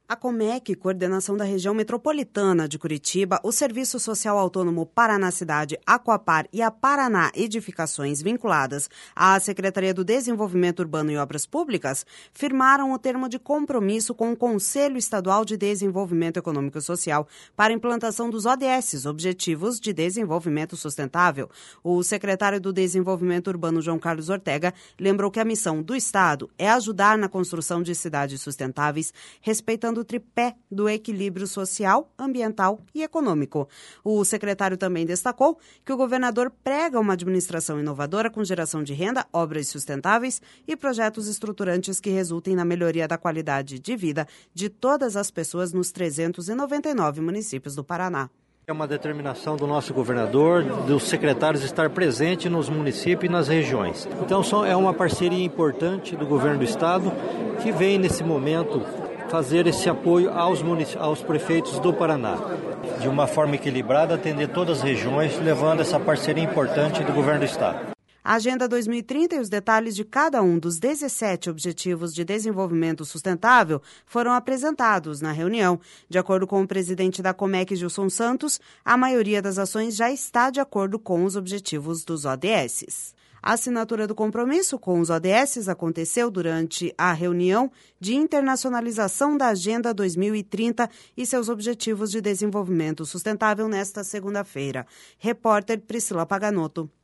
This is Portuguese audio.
A Comec, coordenação da região metropolitana de Curitiba, o Serviço Social Autônomo Paraná Cidade, Aquapar e a Paraná Edificações vinculadas à Secretaria do Desenvolvimento Urbano e Obras Públicas, firmaram o termo de compromisso com o Conselho Estadual de Desenvolvimento Econômico e Social para a implantação dos ODS, Objetivos de Desenvolvimento Sustentável. O secretário do Desenvolvimento Urbano, João Carlos Ortega, lembrou que a missão do Estado é ajudar na construção de cidades sustentáveis, respeitando o tripé do equilíbrio social, ambiental e econômico. O secretário também destacou que o governador prega uma administração inovadora com geração de renda, obras sustentáveis e projetos estruturantes que resultem na melhoria da qualidade de vida de todas as pessoas nos 399 municípios do Paraná. É uma determinação do nosso governador, dos secretários estar presente nos municípios e nas regiões. Então é uma parceria importante do governo do estado que vem nesse momento fazer esse apoio aos prefeitos do Paraná. De uma forma equilibrada, atender todas as regiões, levando essa parceria importante do governo do estado. A Agenda 2030 e os detalhes de cada um dos 17 Objetivos de Desenvolvimento Sustentável foram apresentados na reunião. De acordo com o presidente da Comec, Gilson Santos, a maioria das ações já está de acordo com os objetivos dos ODS. A assinatura do compromisso com os ODS aconteceu durante a reunião de internacionalização da Agenda 2030 e seus Objetivos de Desenvolvimento Sustentável nesta segunda-feira. Repórter Priscila Paganotto.